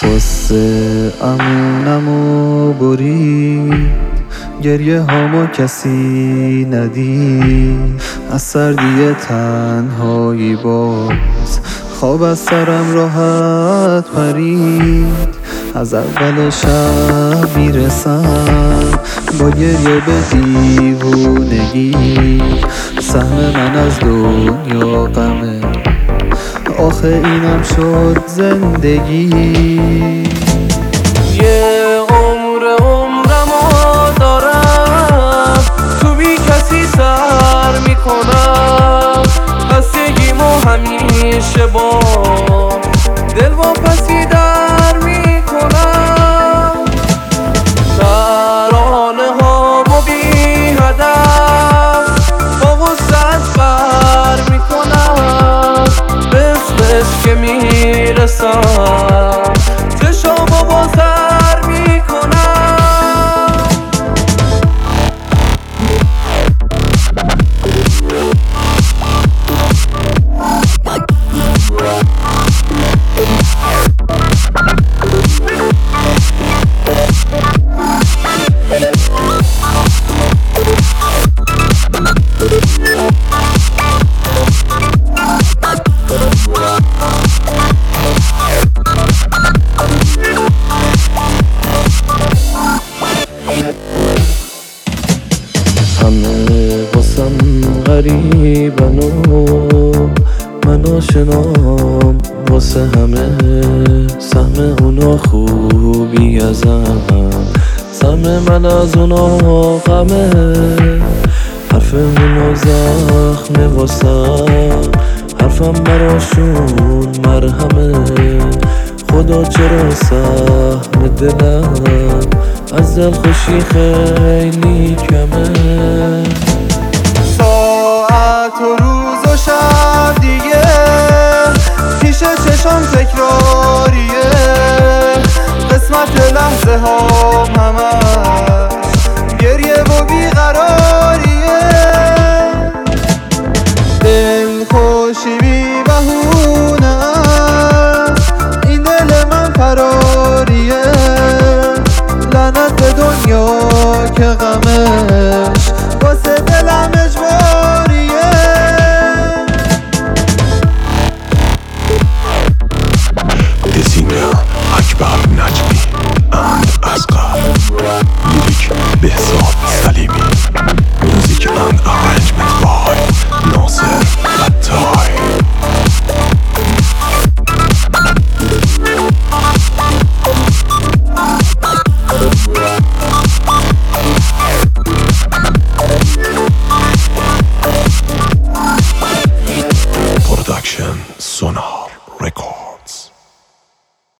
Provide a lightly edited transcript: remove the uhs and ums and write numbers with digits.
قصه امونمو برید، گریه هامو کسی ندید. از سردی تنهایی باز خواب از سرم راحت پرید. از اول شب میرسم با گریه به دیوونگی. سهم من از دنیا غمه، آخه اینم شد زندگی. یه عمرمو دارم تو بی کسی سر میکنم. خستگیمو همیشه با دل واپسی در میکنم. ترانه هامو بی هدف با وسعت بر میکنم. بس که میرسم چشامو با سر میکنم. همه واسم غریبن و من آشنام واسه همه. سهم اونا خوبی ازم، سهم من از اونا غمه. حرف اونا زخمه واسم، حرفم براشون مرهمه. خدا چرا سهم دلم از دل خوشی خیلی کمه. ساعت و روز و شب دیگه پیش چشم تکراریه. قسمت لحظه ها همش گریه و بیقراریه. دل خوشی بی بهونه است، این دل من فراریه. لعنت به دنیا که غمش واسه دلم اجباریه. دزینر اکبر نجمی اند اصغر، لیریک بهزاد سلیمی، موزیک اند ارنجمنت بای ناصر عطای. Production Sonar Record.